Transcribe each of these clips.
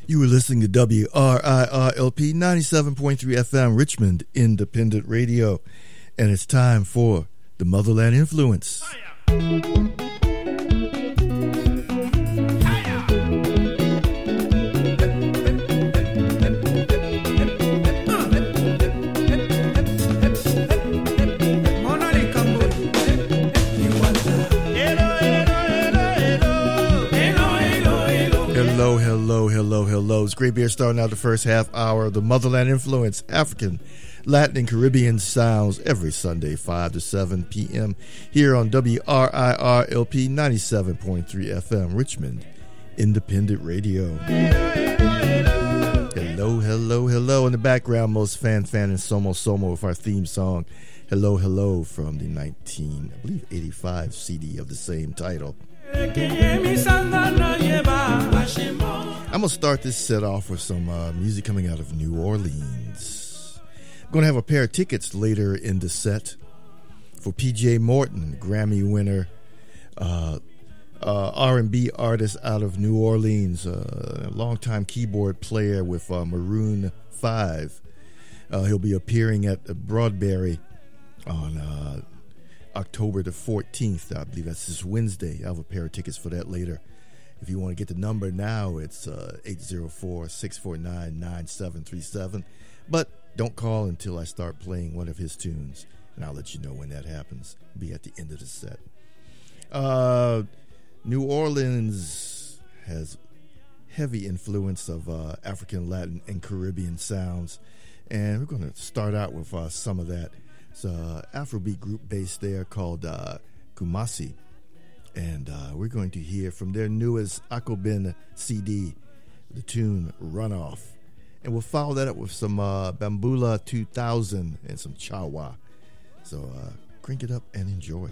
You were listening to WRIRLP 97.3 FM, Richmond Independent Radio. And it's time for the Motherland Influence. Hello. It's Great Bear starting out the first half hour of the Motherland Influence, African, Latin, and Caribbean sounds every Sunday, 5 to 7 p.m. here on WRIRLP 97.3 FM, Richmond Independent Radio. Hello. In the background, most fan, and Somo with our theme song, Hello, from the 1985 CD of the same title. I'm going to start this set off with some music coming out of New Orleans. I'm going to have a pair of tickets later in the set for P.J. Morton, Grammy winner, R&B artist out of New Orleans, a longtime keyboard player with Maroon 5. He'll be appearing at Broadberry on October the 14th. I believe that's this Wednesday. I have a pair of tickets for that later. If you want to get the number now, it's 804-649-9737. But don't call until I start playing one of his tunes, and I'll let you know when that happens. It'll be at the end of the set. New Orleans has heavy influence of African, Latin, and Caribbean sounds, and we're going to start out with some of that. It's an Afrobeat group based there called Kumasi. And we're going to hear from their newest Akobin CD, the tune Runoff. And we'll follow that up with some Bambula 2000 and some Chawa. So crank it up and enjoy.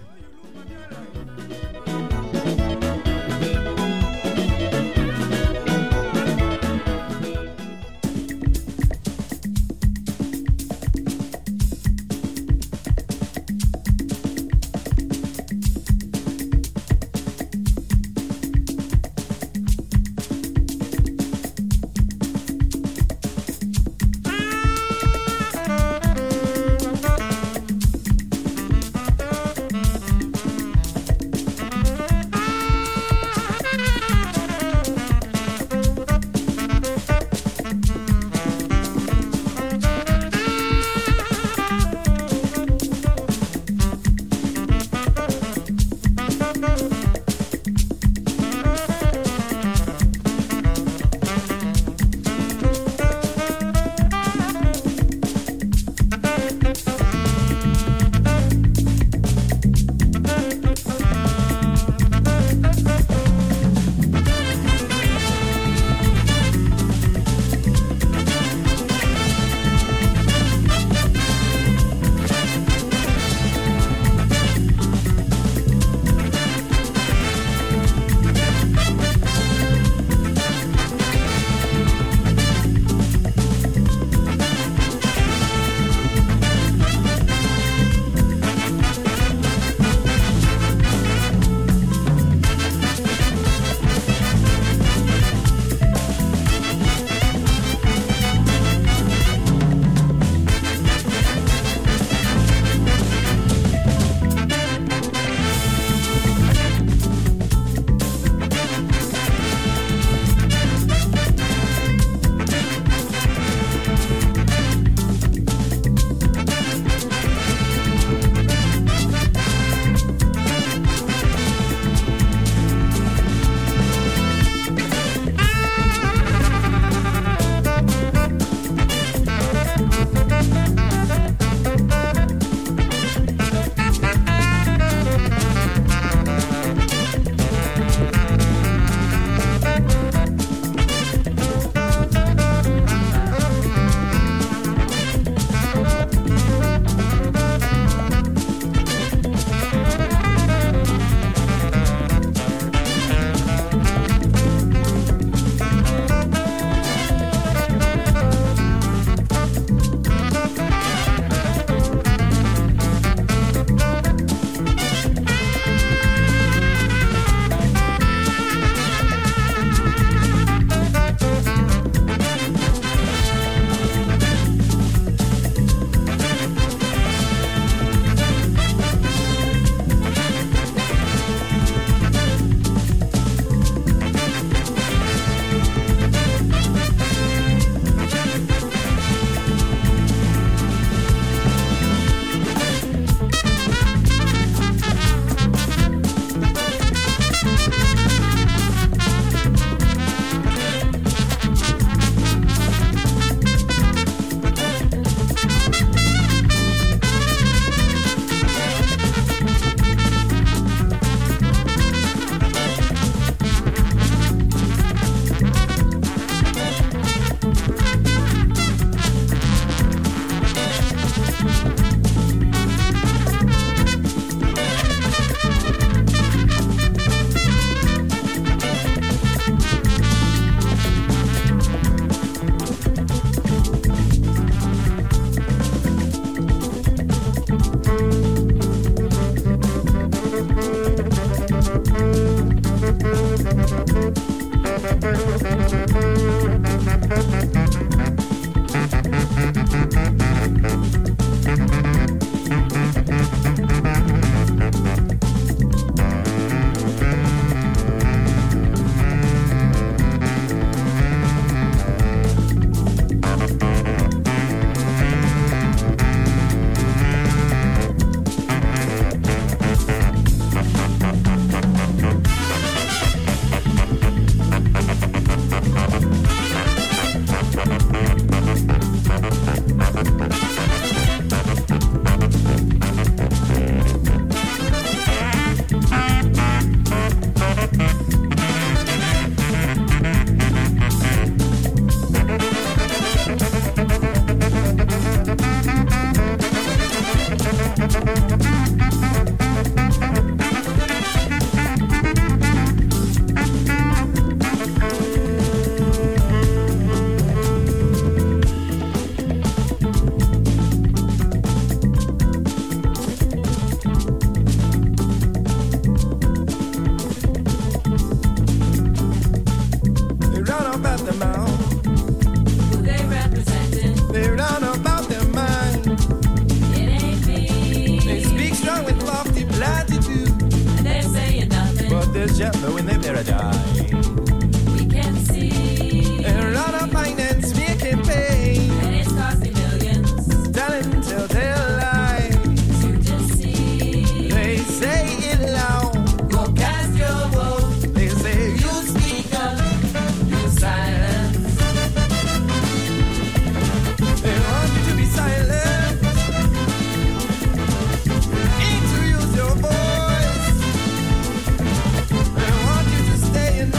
Stay in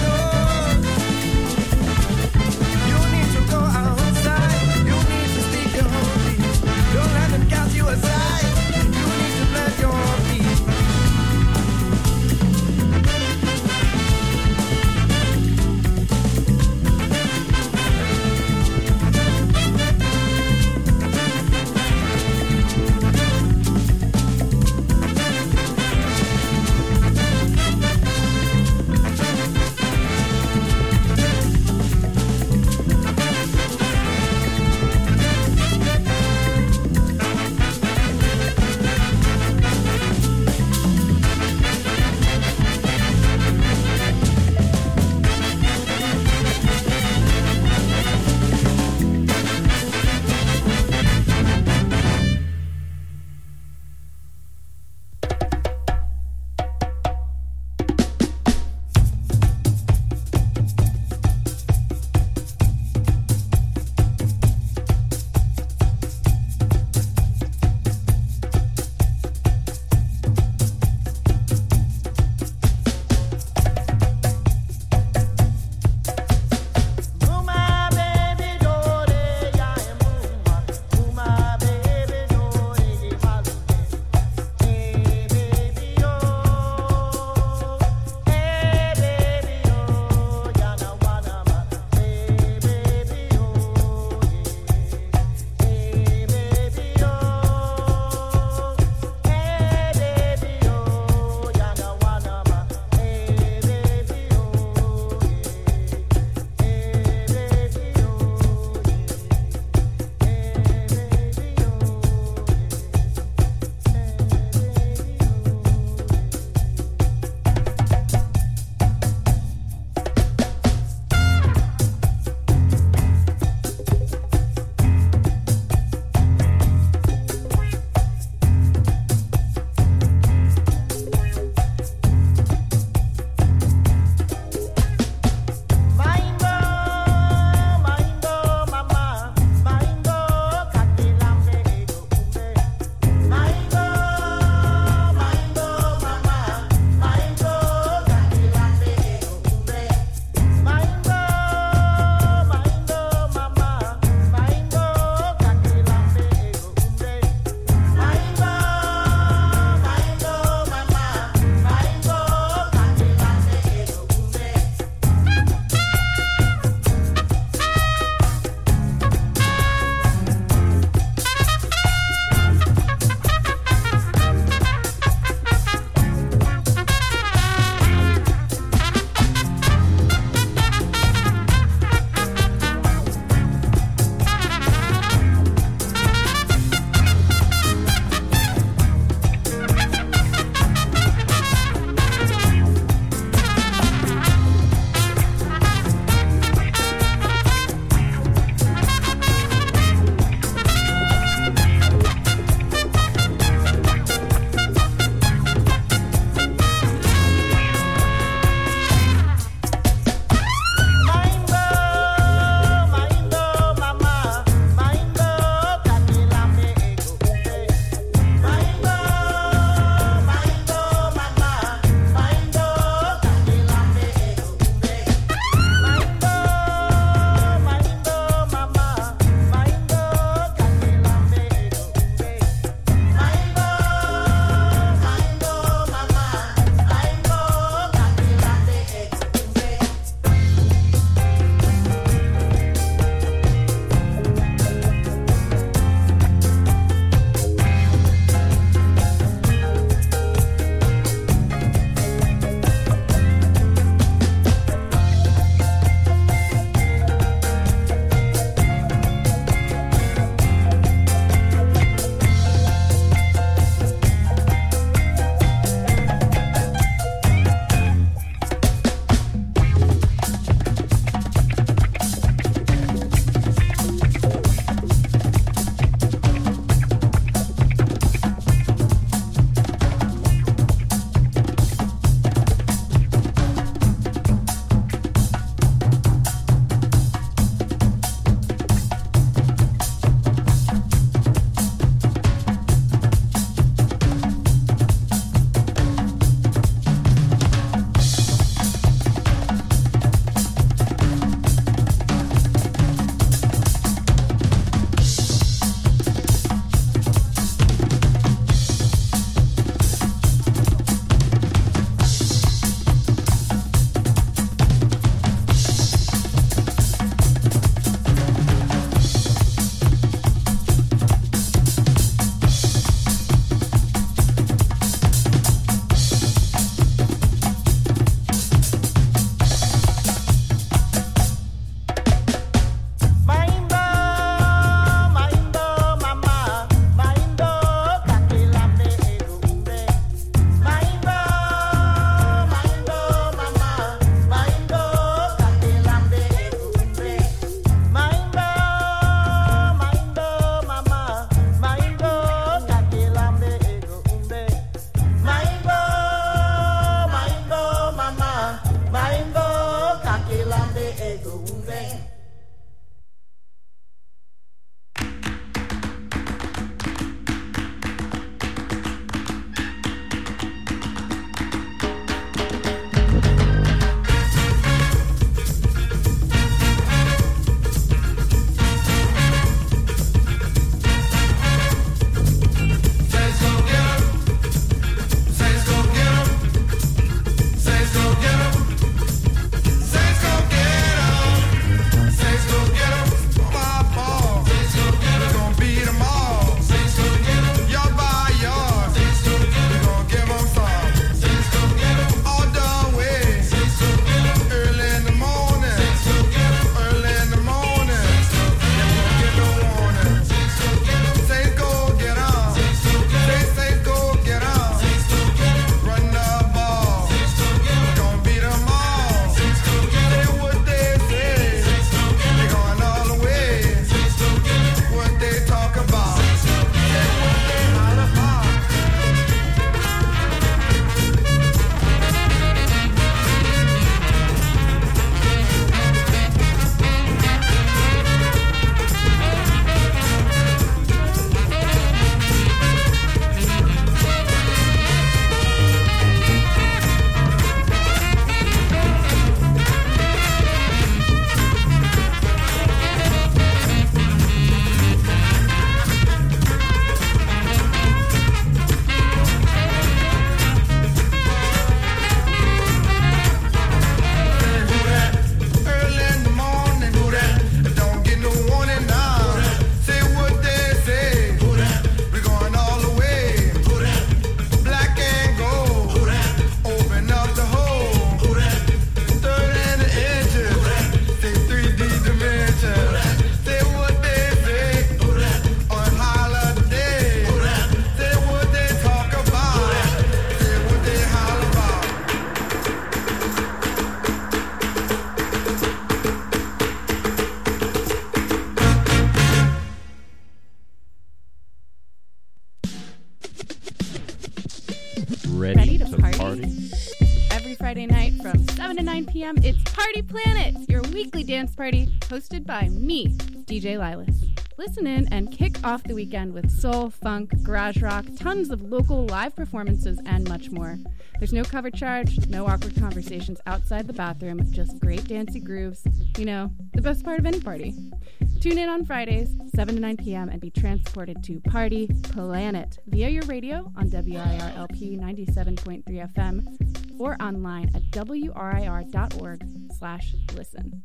7 to 9 p.m., it's Party Planet, your weekly dance party hosted by me, DJ Lilas. Listen in and kick off the weekend with soul, funk, garage rock, tons of local live performances, and much more. There's no cover charge, no awkward conversations outside the bathroom, just great dancey grooves. You know, the best part of any party. Tune in on Fridays, 7 to 9 p.m., and be transported to Party Planet via your radio on WIRLP 97.3 FM or online at WRIR.org/listen.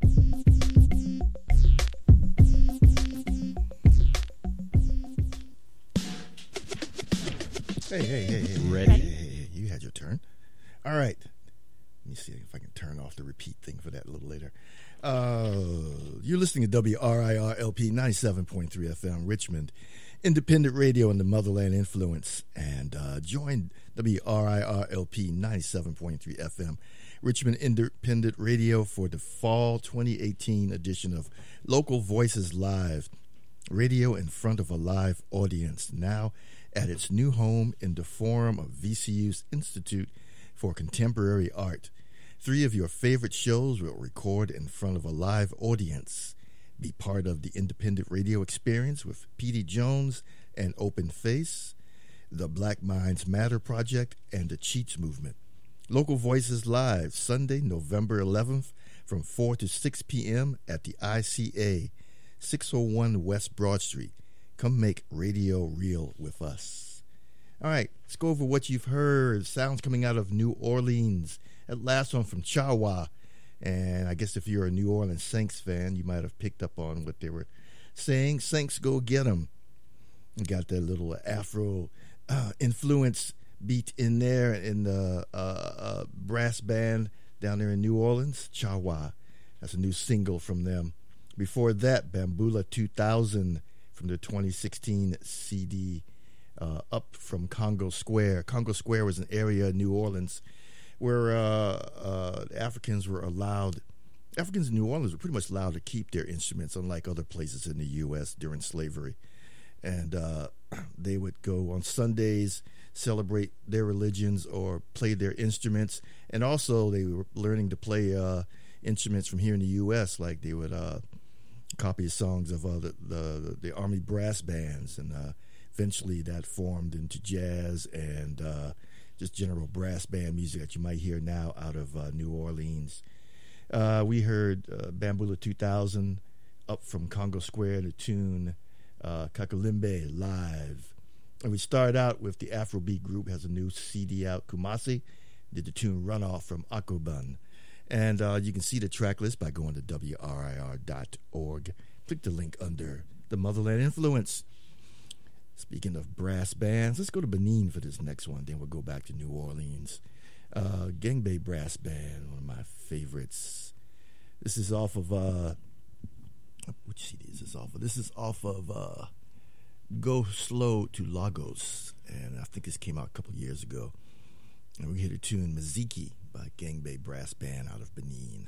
Hey. Ready? Hey, you had your turn. All right. Let me see if I can turn off the repeat thing for that a little later. You're listening to WRIR-LP 97.3 FM, Richmond, independent radio and the motherland influence. And join WRIR-LP 97.3 FM, Richmond Independent Radio for the fall 2018 edition of Local Voices Live, radio in front of a live audience, now at its new home in the Forum of VCU's Institute for Contemporary Art. 3 of your favorite shows will record in front of a live audience. Be part of the independent radio experience with P.D. Jones and Open Face, the Black Minds Matter Project, and the Cheats Movement. Local Voices Live, Sunday, November 11th from 4 to 6 p.m. at the ICA, 601 West Broad Street. Come make radio real with us. All right, let's go over what you've heard. Sounds coming out of New Orleans. That last one from Chawa. And I guess if you're a New Orleans Saints fan, you might have picked up on what they were saying. Saints, go get 'em. You got that little Afro influence beat in there in the brass band down there in New Orleans. Chawa. That's a new single from them. Before that, Bambula 2000 from the 2016 CD, Up from Congo Square. Congo Square was an area in New Orleans where Africans in New Orleans were pretty much allowed to keep their instruments, unlike other places in the U.S. during slavery. And they would go on Sundays, celebrate their religions or play their instruments. And also they were learning to play instruments from here in the U.S., like they would copy songs of the Army brass bands, and eventually that formed into jazz and just general brass band music that you might hear now out of New Orleans. We heard Bambula 2000, Up from Congo Square, the tune Kakulimbe Live. And we started out with the Afrobeat group, has a new CD out, Kumasi, did the tune Runoff from Akobun. And you can see the track list by going to WRIR.org. Click the link under the Motherland Influence. Speaking of brass bands, let's go to Benin for this next one. Then we'll go back to New Orleans. Gangbei Brass Band, one of my favorites. This is off of, which CD is this off of? This is off of Go Slow to Lagos. And I think this came out a couple years ago. And we hear the tune Miziki by Gangbei Brass Band out of Benin.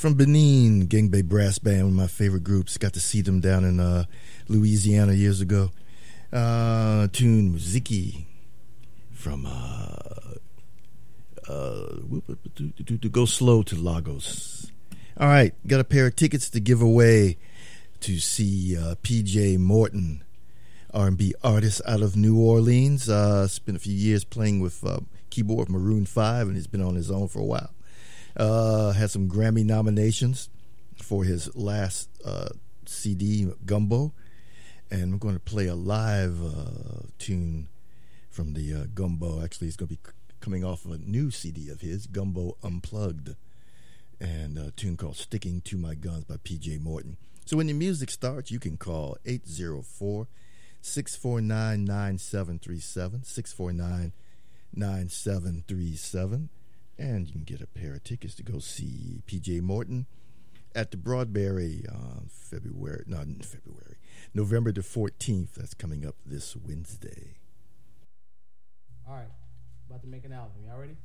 from Benin, Gangbe Brass Band, one of my favorite groups. Got to see them down in Louisiana years ago. Tune Muziki from to Go Slow to Lagos. All right, got a pair of tickets to give away to see PJ Morton, R&B artist out of New Orleans. Spent a few years playing with keyboard Maroon 5, and he's been on his own for a while. Had some Grammy nominations for his last CD, Gumbo. And we're going to play a live tune from the Gumbo. Actually, it's going to be coming off of a new CD of his, Gumbo Unplugged, and a tune called Sticking to My Guns by PJ Morton. So when the music starts, you can call 804-649-9737, 649-9737, and you can get a pair of tickets to go see PJ Morton at the Broadberry on November the 14th. That's coming up this Wednesday. All right, about to make an album. Y'all ready?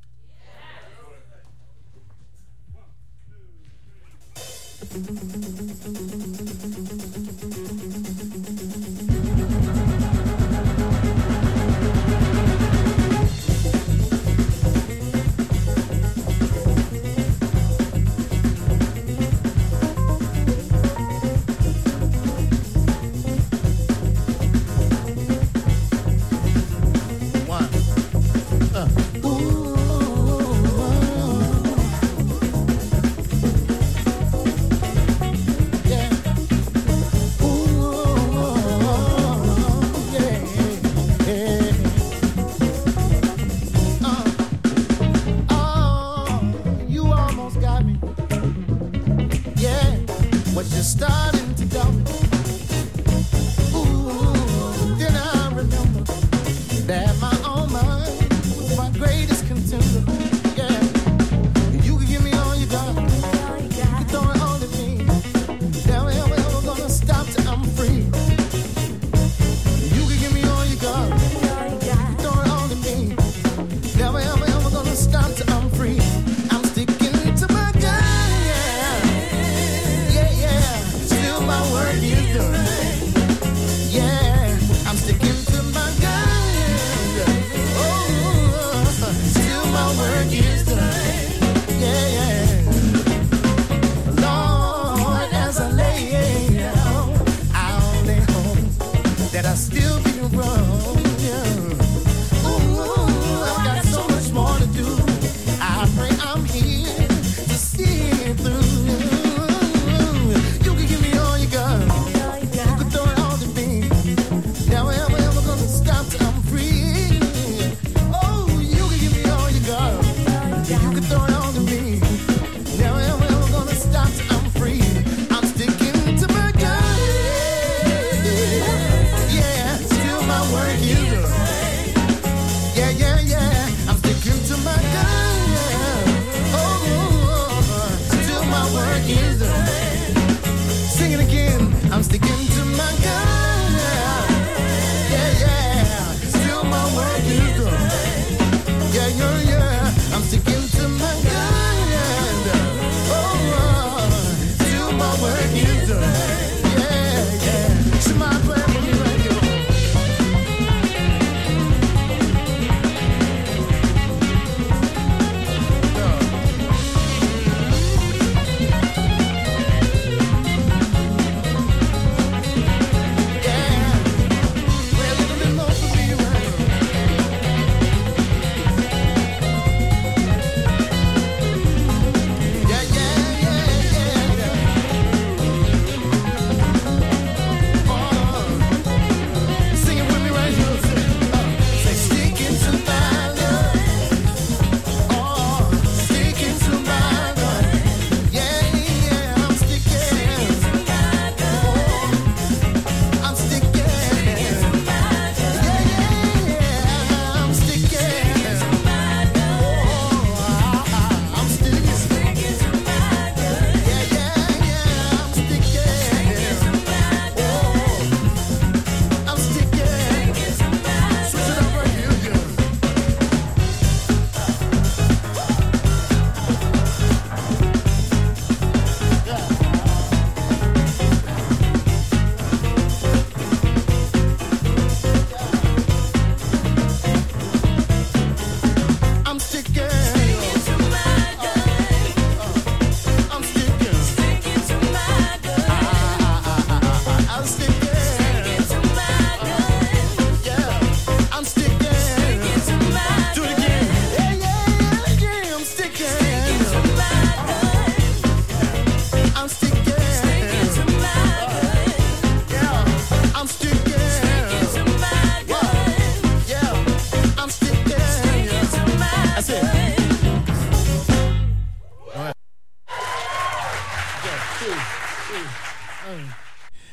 Ooh.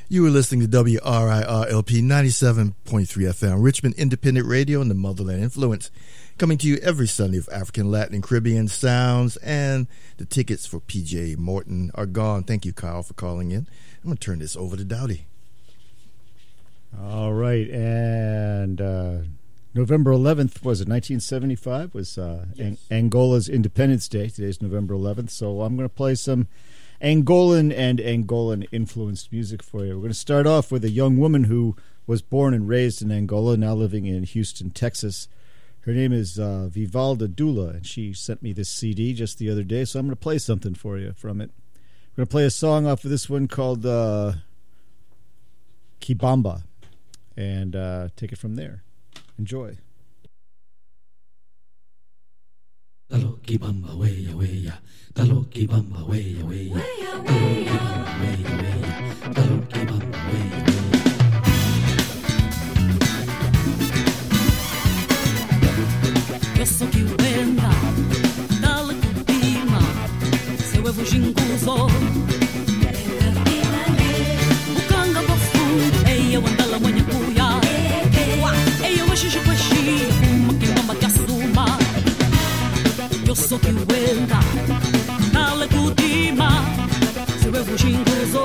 You were listening to WRIR-LP 97.3 FM, Richmond Independent Radio and the Motherland Influence, coming to you every Sunday of African, Latin, and Caribbean sounds. And the tickets for PJ Morton are gone. Thank you, Kyle, for calling in. I'm going to turn this over to Dowdy. All right, and November 11th, was it 1975, was yes. Angola's Independence Day. Today's November 11th, so I'm going to play some Angolan and Angolan-influenced music for you. We're going to start off with a young woman who was born and raised in Angola, now living in Houston, Texas. Her name is Vivalda Dula, and she sent me this CD just the other day, so I'm going to play something for you from it. We're going to play a song off of this one called Kibamba, and take it from there. Enjoy. Dalo kibamba weya weya, dalo kibamba weya weya, dalo kibamba weya weya, dalo kibamba weya weya. Eu sou Kiwenda, dalo kupima, seu evo jinguzo. Bukanga bafundo, eya wandala mwenye kuya, eya washishu kwashi, makibamba kasuma. Eu sou Kiwenda, dale kutima, seu evo jinguzo.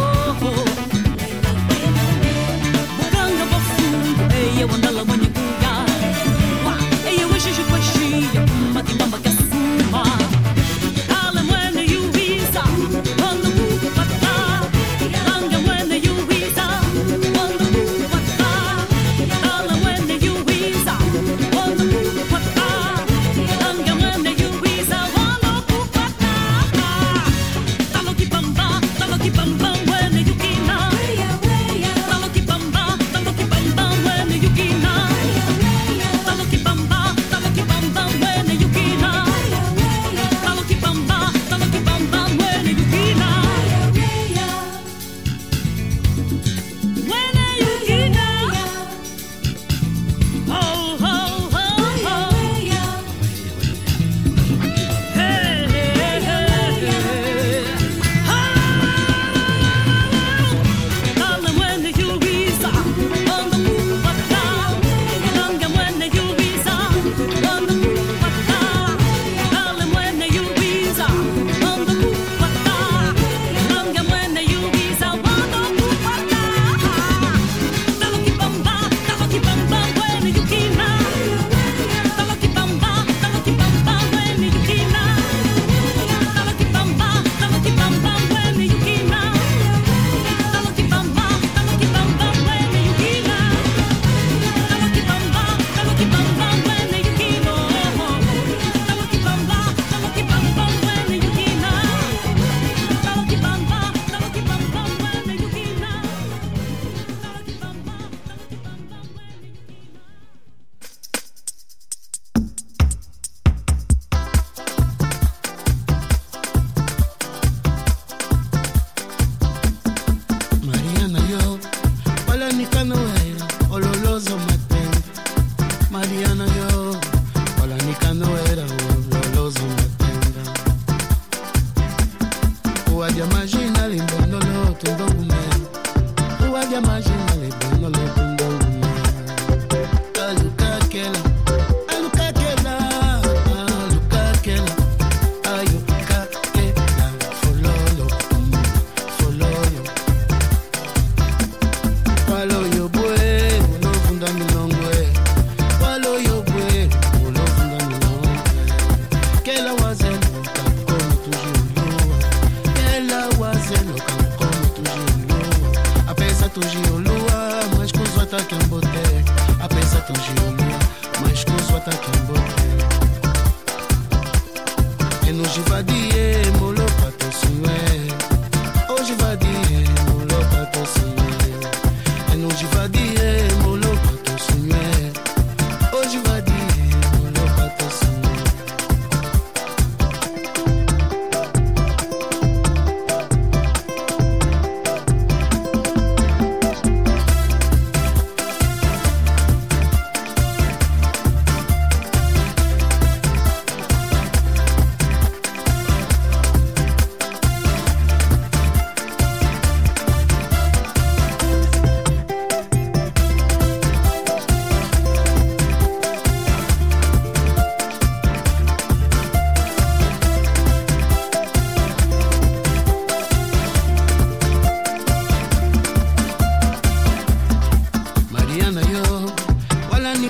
Bukanga bafundo, eya wandala mwenye kuya, eya washishu kwashi.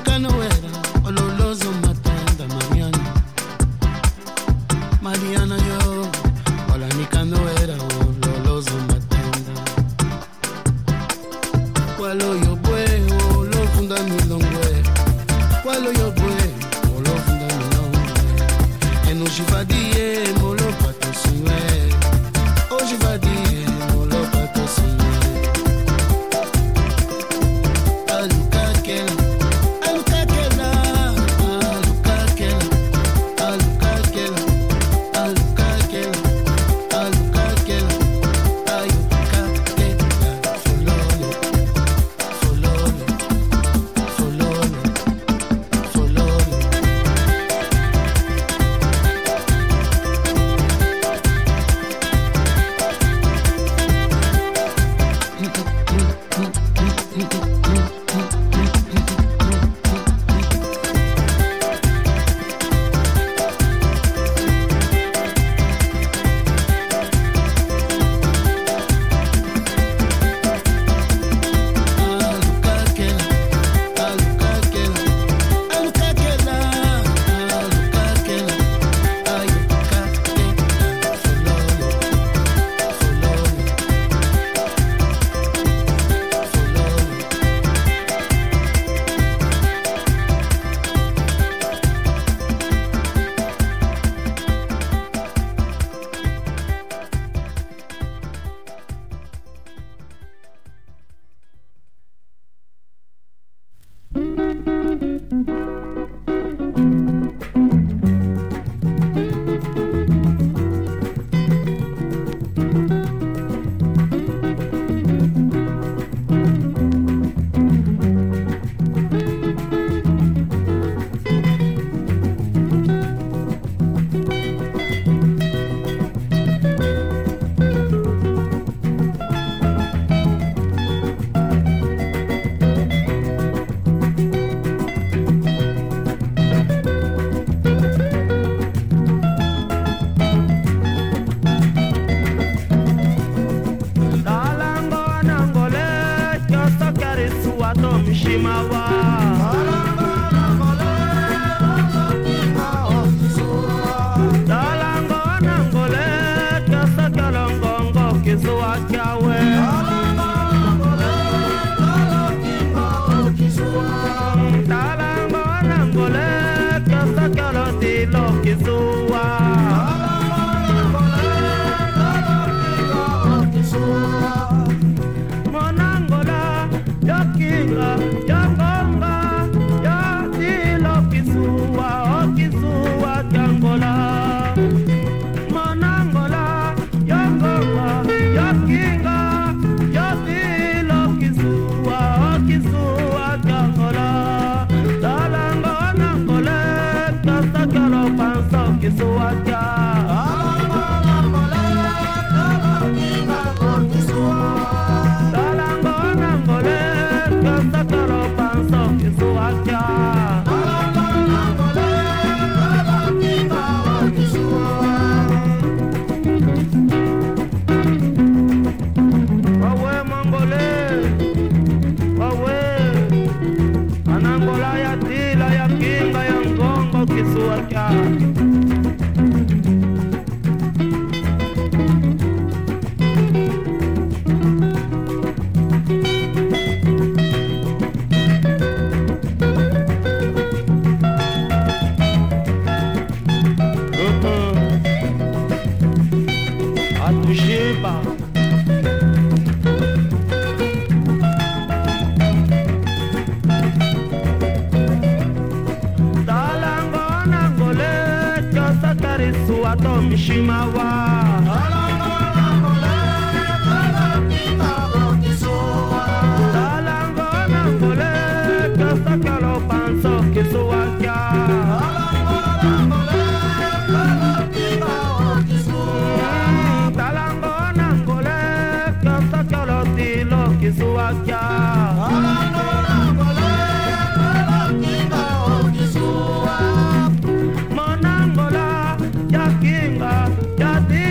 Monangola, ya kinga, ya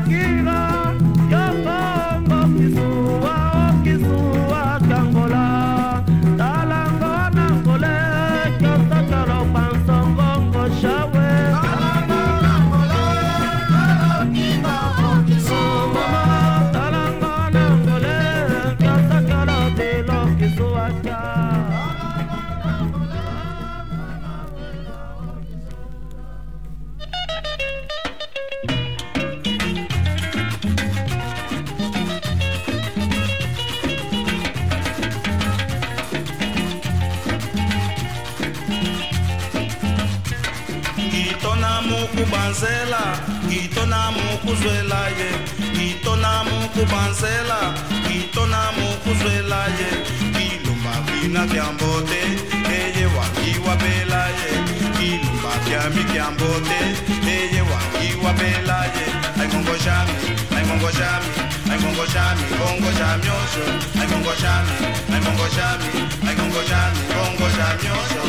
Kubanzela, itona mukuzwela ye, itona mukubanzela, itona mukuzwela ye, ilumba vina vyambote, eye wakiwa bela ye, ilumba vyami vyambote, eye wakiwa bela ye, ay mongo shami, ay mongo shami, ay mongo shami, mongo shami osho, ay mongo shami, ay mongo shami, ay mongo shami, mongo shami osho.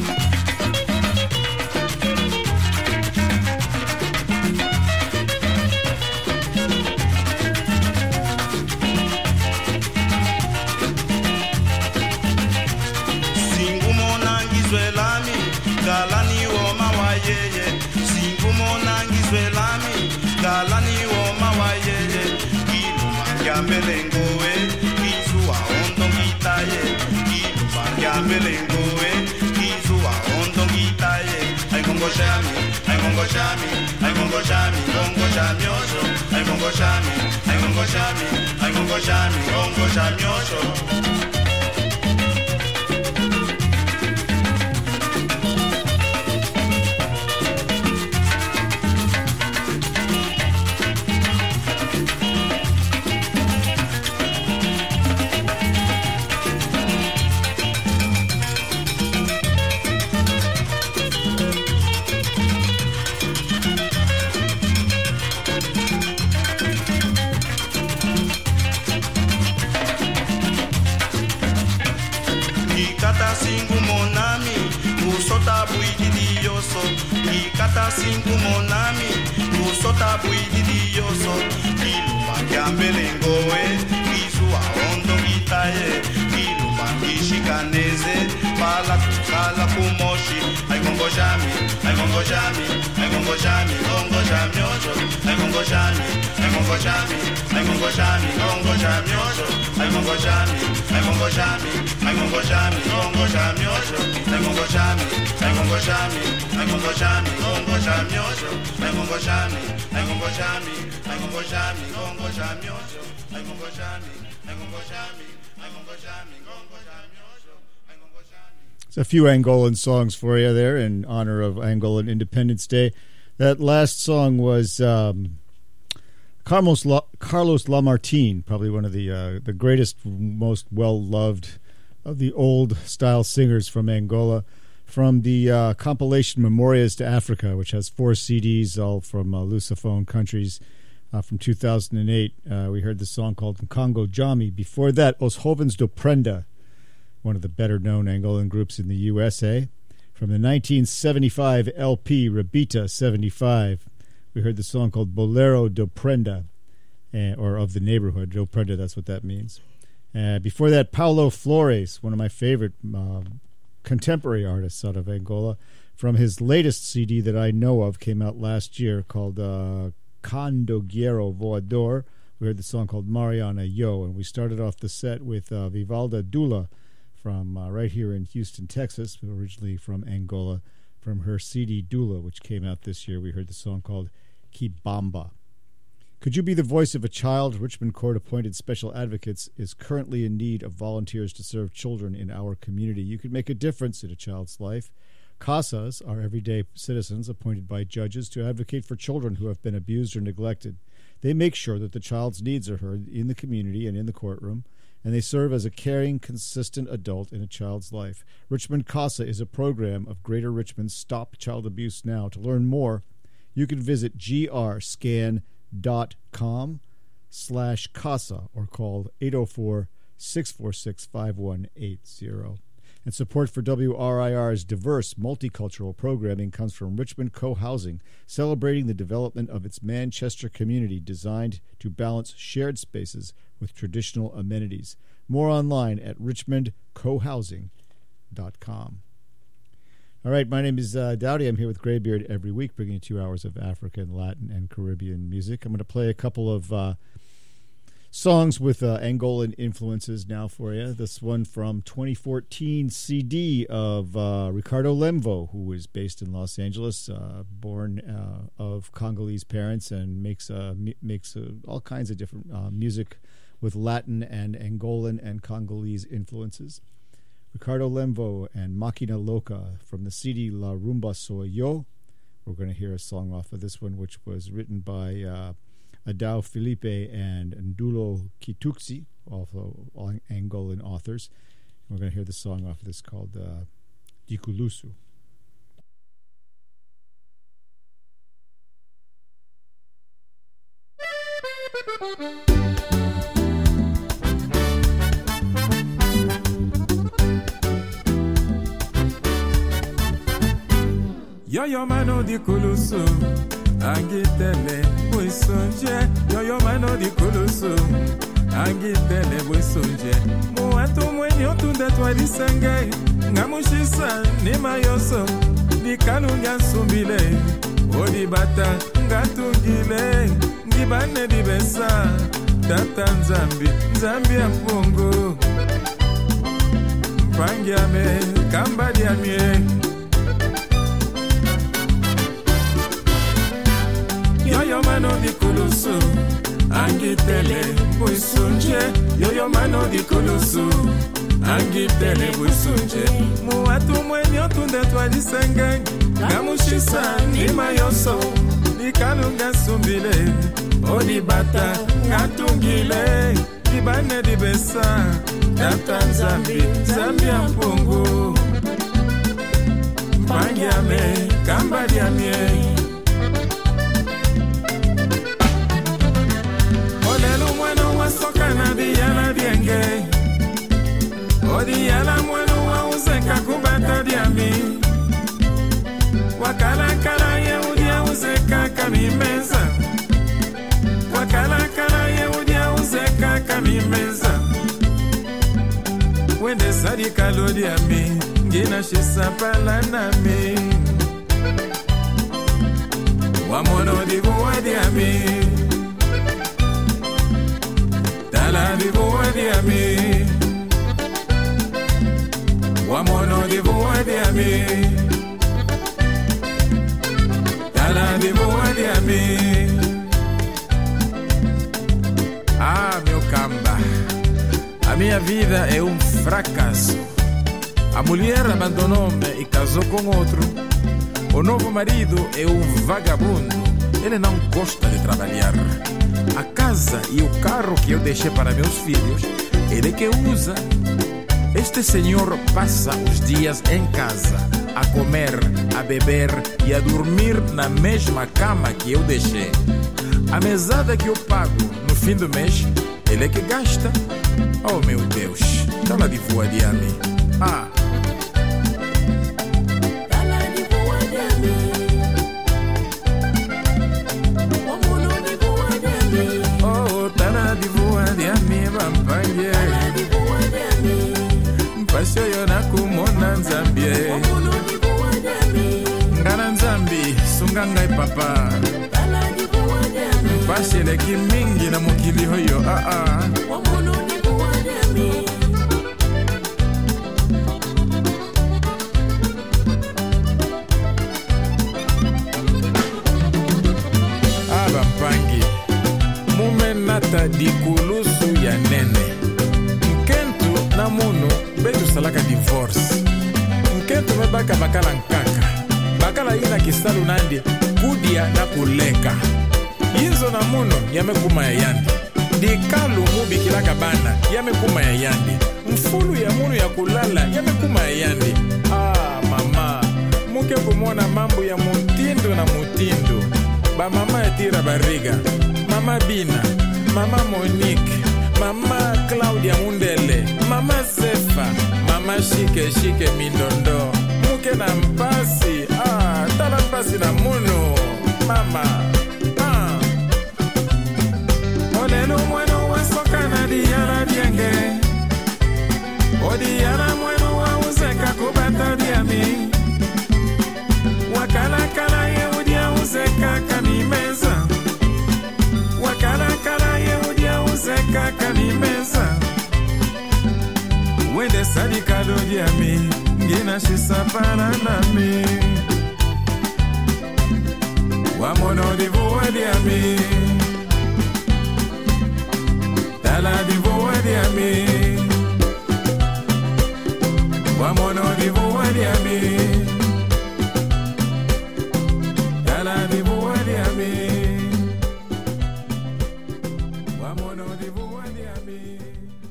Galani woma wayeye, singumona ngizwelami. Galani woma wayeye, iluma ngambelengowe, izuwa ondo ngitaye. Iluma ngambelengowe, izuwa ondo ngitaye. Ay mongo shami, ay mongo shami, ay mongo shami, mongo shami osho. Ay mongo shami, ay mongo shami, ay mongo shami, mongo shami osho. Ikata singu monami, usota buididioso. Iluma gambelengowe, izuwa ondo ngitaye. Iluma kishikaneze, pala kukala kumoshi. Ay mongo shami, ay mongo shami, ay mongo shami, mongo shami osho. Ay mongo shami, ay mongo shami, ay mongo shami, mongo shami osho. Ay mongo shami, ay mongo shami, ay mongo shami, mongo shami osho. Ay mongo shami, ay mongo shami, ay mongo shami, mongo shami osho. Ay mongo shami, ay mongo shami, ay mongo shami, mongo shami osho. Ay mongo shami, ay mongo shami, ay mongo shami, mongo shami osho. Ay mongo shami. A few Angolan songs for you there in honor of Angolan Independence Day. That last song was Carlos Lamartine, probably one of the greatest, most well-loved of the old-style singers from Angola, from the compilation Memorias to Africa, which has 4 CDs, all from Lusophone countries, from 2008. We heard the song called Congo Jami. Before that, Os Jovens do Prenda, one of the better-known Angolan groups in the USA. From the 1975 LP, Rabita 75, we heard the song called Bolero do Prenda, or of the neighborhood. Do Prenda, that's what that means. Before that, Paulo Flores, one of my favorite contemporary artists out of Angola, from his latest CD that I know of, came out last year, called Candoguero Voador. We heard the song called Mariana Yo, and we started off the set with Vivalda Dula, from right here in Houston, Texas, originally from Angola, from her CD Dula, which came out this year. We heard the song called Kibamba. Could you be the voice of a child? Richmond Court-appointed special advocates is currently in need of volunteers to serve children in our community. You could make a difference in a child's life. CASAs are everyday citizens appointed by judges to advocate for children who have been abused or neglected. They make sure that the child's needs are heard in the community and in the courtroom, and they serve as a caring, consistent adult in a child's life. Richmond CASA is a program of Greater Richmond's Stop Child Abuse Now. To learn more, you can visit grscan.com/CASA or call 804-646-5180. And support for WRIR's diverse, multicultural programming comes from Richmond Co-Housing, celebrating the development of its Manchester community designed to balance shared spaces with traditional amenities. More online at richmondcohousing.com. All right, my name is Dowdy. I'm here with Graybeard every week, bringing you 2 hours of African, Latin, and Caribbean music. I'm going to play a couple of songs with Angolan influences now for you. This one from 2014 CD of Ricardo Lemvo, who is based in Los Angeles, born of Congolese parents, and makes all kinds of different music with Latin and Angolan and Congolese influences. Ricardo Lemvo and Máquina Loca from the CD La Rumba Soy Yo. We're going to hear a song off of this one, which was written by Adao Felipe and Ndulo Kituksi, also Angolan authors. And we're going to hear the song off of this called Dikulusu. Yo mano di kulusu, angitele buisonje. Yo mano di kulusu, angitele buisonje. Muatu mwenye tunda twali senge, ngamushisa ni mayoso, ni kalunga sumbile. Odi bata ngatungile, ngibane di besa, tata nzambi, nzambi ya mpungu. Mpangi ame, kambadi amie. Yo mano di kulusu, angitele buisunje. Yo mano di kulusu, angitele buisunje. Muatu mwenye tunde twali senge, ngamushisa ni mayoso, ni kalunga sumbile. Odi bata ngatungile, ibane di besa, tata nzambi, nzambi ya mpungu. Mpangi ame, kambadi amie. Soka na diala dienge, odiala mwenu wa uzeka kubata diami. Wakala kala ye udia uzeka kamimeza, wakala kala ye udia uzeka kamimeza. Wende sadi kalo diami, ngina shisa pala nami. Wamono dibu wa diami. La divoa di ami, wamono divoa di ami, la divoa di ami. Ah, meu camba, a minha vida é fracasso. A mulher abandonou-me e casou com outro. O novo marido é vagabundo. Ele não gosta de trabalhar. A casa e o carro que eu deixei para meus filhos, ele que usa. Este senhor passa os dias em casa, a comer, a beber e a dormir na mesma cama que eu deixei. A mesada que eu pago no fim do mês, ele é que gasta. Oh meu Deus, tá lá de voa de ami. Ah, Pashoyo na kumona nzambie, ngana nzambi sungangai papa. Pashele kimingi na mukili hoyo Aba mpangi mume nata dikulusu ya nene. Mkentu na muno betu salaka divorce. Mkentu mebaka bakala nkaka, bakala ina kisalu nandi kudia na kuleka. Inzo na muno yamekuma ya yandi, dikalu mubi kilaka bana yamekuma ya yandi, mfulu ya muno ya kulala yamekuma ya yandi. Ah mama, muke kumona mambo ya mutindo na mutindo. Ba mama ya tira bariga, mama Bina, mama Monique, Mama Claudia Mundele, Mama Sefa, Mama Shike Mindondo, Muke na Mpasi, Tala Mpasi na Muno, Mama, Olelo mweno wa soka na diara dienge, Odiara mweno wa uzeka kubata diami, Wakala kala ye udia uzeka kanimeza, Wakala kala ye udia uzeka kanimeza, Wende sadika do diami, Gina shisapana nami, Wamono divu wa diami, Tala divu wa diami, Wamono divu wa diami, Tala divu wa diami, Wamono divu wa diami.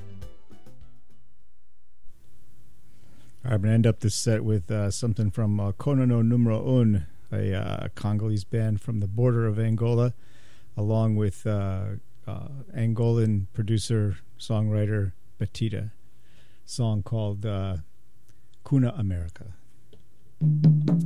I'm going to end up this set with something from Konono Numero Un, a Congolese band from the border of Angola, along with Angolan producer, songwriter Batida, song called Kuna America.